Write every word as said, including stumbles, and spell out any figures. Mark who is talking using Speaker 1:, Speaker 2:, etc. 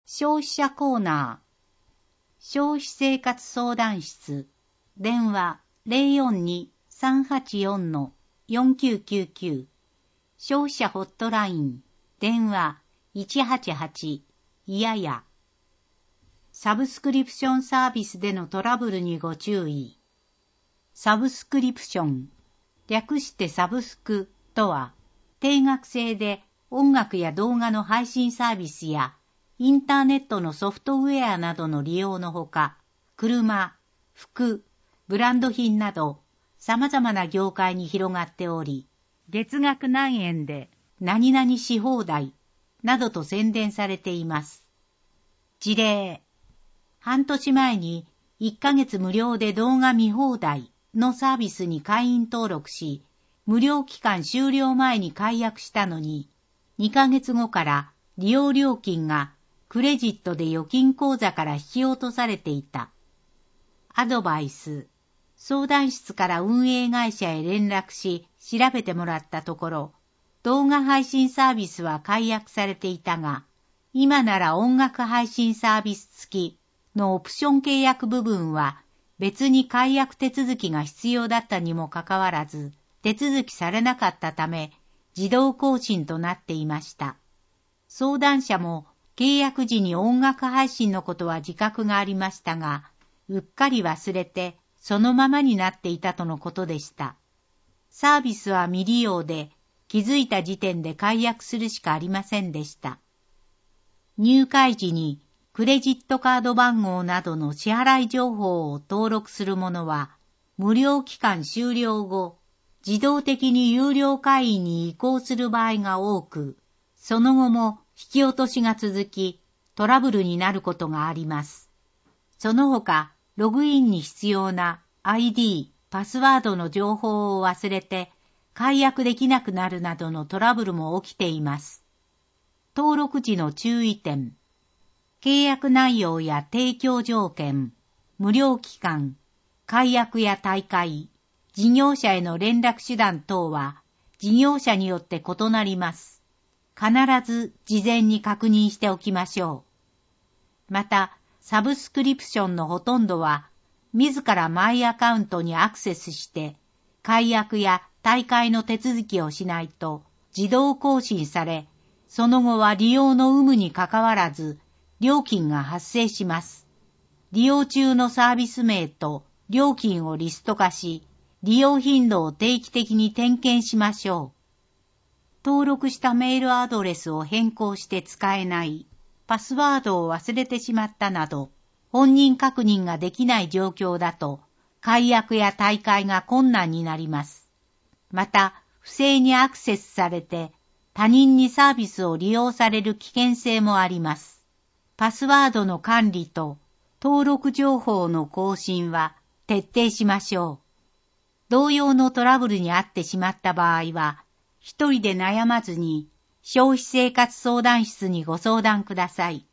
Speaker 1: 消費者コーナー、消費生活相談室、電話 ゼロよんに さんはちよん よんきゅうきゅうきゅう、消費者ホットライン、電話いちはちはち、いやや。サブスクリプションサービスでのトラブルにご注意。サブスクリプション、略してサブスクとは、定額制で音楽や動画の配信サービスやインターネットのソフトウェアなどの利用のほか、車、服、ブランド品など様々な業界に広がっており、月額何円で何々し放題などと宣伝されています。事例、半年前にいっかげつ無料で動画見放題のサービスに会員登録し、無料期間終了前に解約したのに、にかげつごから利用料金がクレジットで預金口座から引き落とされていた。アドバイス。相談室から運営会社へ連絡し、調べてもらったところ、動画配信サービスは解約されていたが、今なら音楽配信サービス付きのオプション契約部分は別に解約手続きが必要だったにもかかわらず、手続きされなかったため、自動更新となっていました。相談者も契約時に音楽配信のことは自覚がありましたが、うっかり忘れてそのままになっていたとのことでした。サービスは未利用で、気づいた時点で解約するしかありませんでした。入会時にクレジットカード番号などの支払い情報を登録するものは、無料期間終了後、自動的に有料会員に移行する場合が多く、その後も引き落としが続き、トラブルになることがあります。その他、ログインに必要な アイディー、パスワードの情報を忘れて、解約できなくなるなどのトラブルも起きています。登録時の注意点。契約内容や提供条件、無料期間、解約や退会、事業者への連絡手段等は事業者によって異なります。必ず事前に確認しておきましょう。また、サブスクリプションのほとんどは、自らマイアカウントにアクセスして、解約や退会の手続きをしないと自動更新され、その後は利用の有無にかかわらず、料金が発生します。利用中のサービス名と料金をリスト化し、利用頻度を定期的に点検しましょう。登録したメールアドレスを変更して使えない、パスワードを忘れてしまったなど、本人確認ができない状況だと、解約や退会が困難になります。また、不正にアクセスされて、他人にサービスを利用される危険性もあります。パスワードの管理と登録情報の更新は徹底しましょう。同様のトラブルに遭ってしまった場合は、一人で悩まずに消費生活相談室にご相談ください。